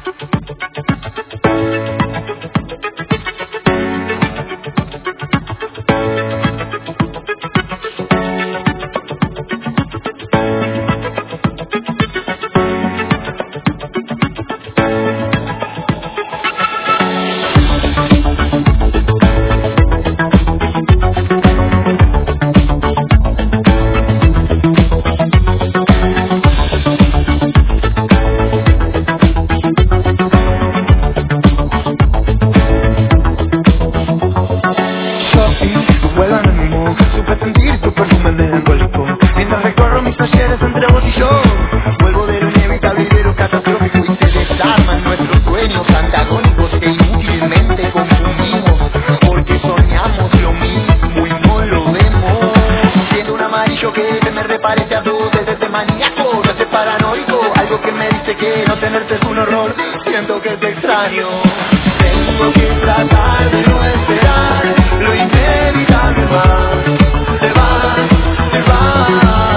Supe sentir tu perfume melancólico mientras recorro mis talleres entre vos y yo. Vuelvo de lo inevitable y de lo catastrófico y se desarman nuestros sueños antagónicos que inútilmente confundimos porque soñamos lo mismo y no lo vemos. Siendo un amarillo que me repare a luces de este maníaco, no sé paranoico, algo que me dice que no tenerte es un horror. Siento que te extraño. Tengo que tratar de no esperar lo inevitable más. Te vas, te vas.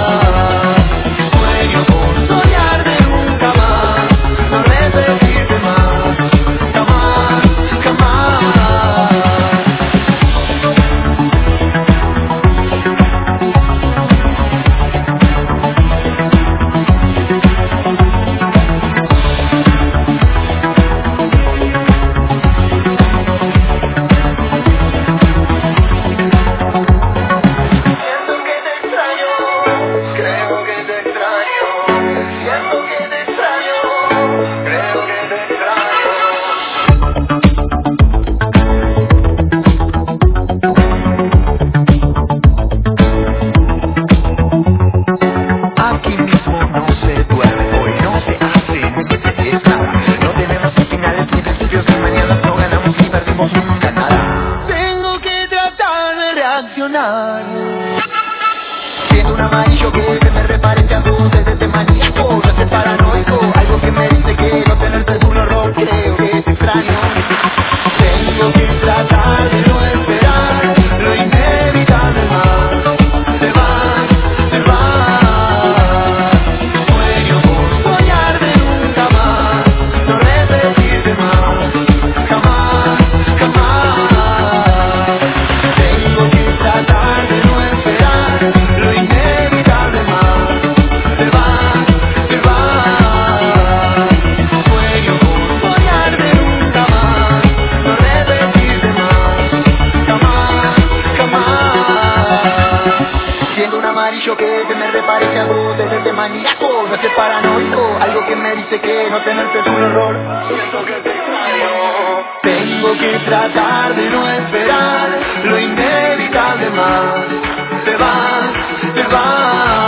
Sueño con soñar de nunca más, no repetirte más, jamás, jamás. Siendo un amarillo que me repare a luces de este maníaco, no sé paranoico, algo que me dice que no tenerte es un horror. Creo que te extraño. Tengo que tratar de no esperar lo inevitable más. Te vas, te vas. Sueño con soñar de nunca más, no repetirte más, jamás, jamás. Tengo que tratar de no esperar lo inevitable más. Te vas, te vas. Sueño con soñar de nunca más, no repetirte más, jamás, jamás. Siendo un amarillo que me repare a luces de este maníaco, no sé paranoico, algo que me dice que no tenerte es un horror. Siento que te extraño. Tengo que tratar de no esperar lo inevitable más. Te vas, te vas.